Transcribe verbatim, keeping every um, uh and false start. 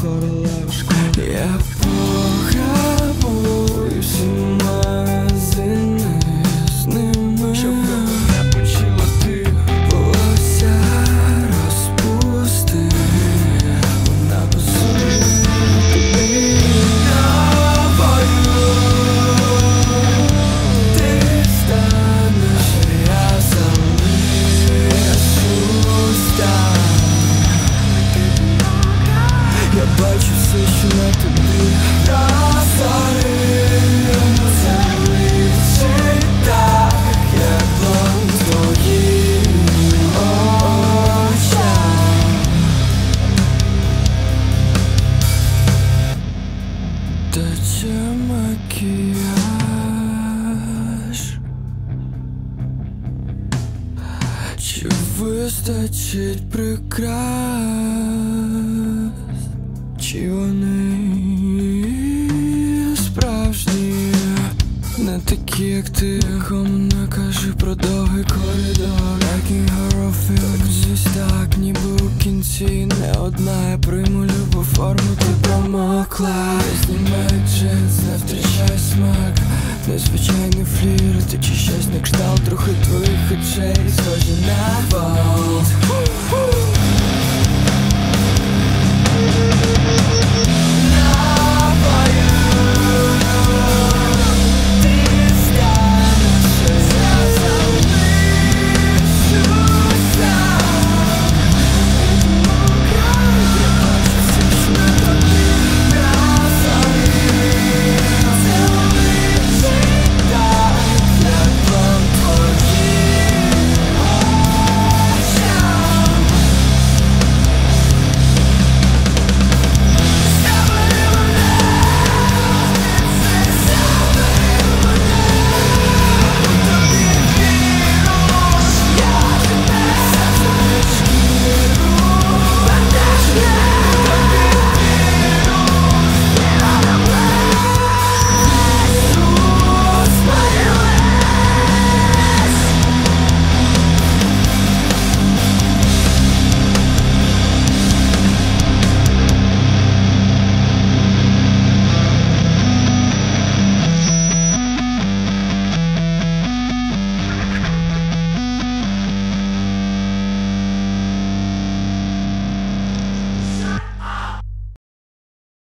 горлышку. Я пограбую всі магазини з ними, щоб мене почула ти. Волосся розпусти, вона позує тобі. Я бачу все, що на тобі розоримо залишить так, як план твоїм очам. Тече макіяж, чи вистачить прикрас? Чи вони справжні, не такі, як ти? Кому не кажи про довгий коридор, Making horror films. Звісь так, ніби у кінці не одна. Я прийму любу форму, ти промокла. Знімай джинс, не втрачай смак. Незвичайний флірт, чи щось на кшталт трохи твоїх очей, схожі на Vault.